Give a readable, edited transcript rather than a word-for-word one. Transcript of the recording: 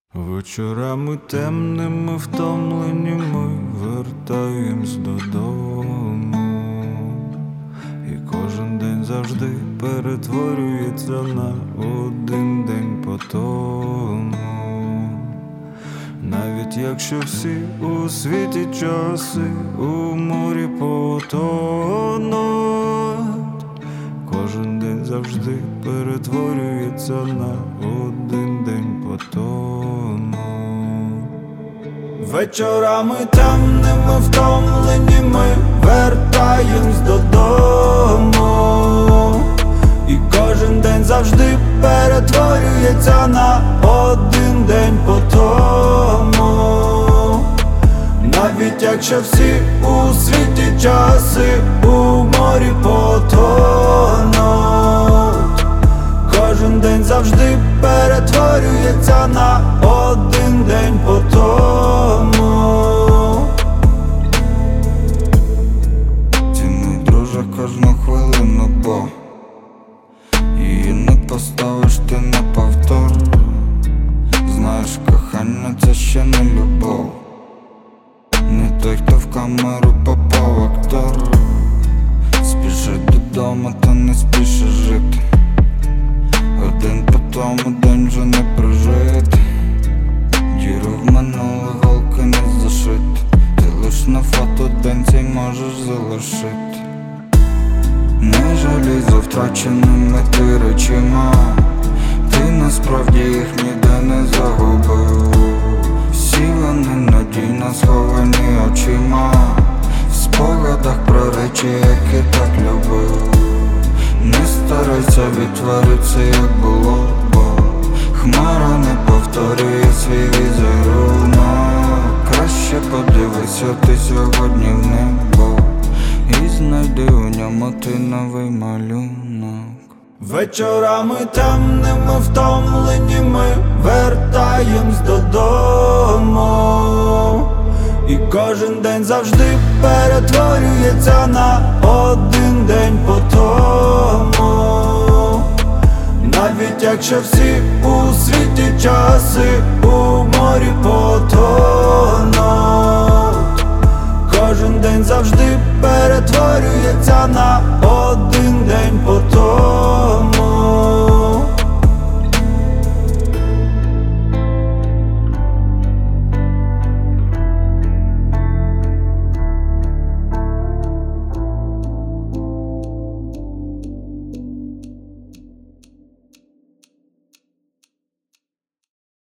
Вечорами темними втомлені ми вертаємось додому, і кожен день завжди перетворюється на один день по тому. Навіть якщо всі у світі часи у морі потонуть, кожен день завжди перетворюється на один день по тому. Вечорами темними втомлені ми вертаємось додому, і кожен день завжди перетворюється на один день по тому. Навіть якщо всі у світі часи у морі потонуть, кожен день завжди перетворюється на один день по тому. Ціни, друже, кожну хвилину, бо її не поставиш ти на повтор. Знаєш, кохання це ще не любов, не той, хто в камеру попав актор. Спішить додому, та не спішить жити. Один по тому день вже не прожити. Діру в минуле голки не зашити. Ти лиш на фото день цей можеш залишити. Не жалій за втраченими ти речима, ти насправді їх ніде не загубив. Всі вони надійно сховані очима, в спогадах про речі, які так любив. Не старайся відтворити, як було, бо хмара не повторює свій візерунок. Краще подивися ти сьогодні в небо і знайди у ньому ти новий малюнок. Вечорами темними втомлені ми вертаємось додому, і кожен день завжди перетворюється на один день по тому. Навіть якщо всі у світі часи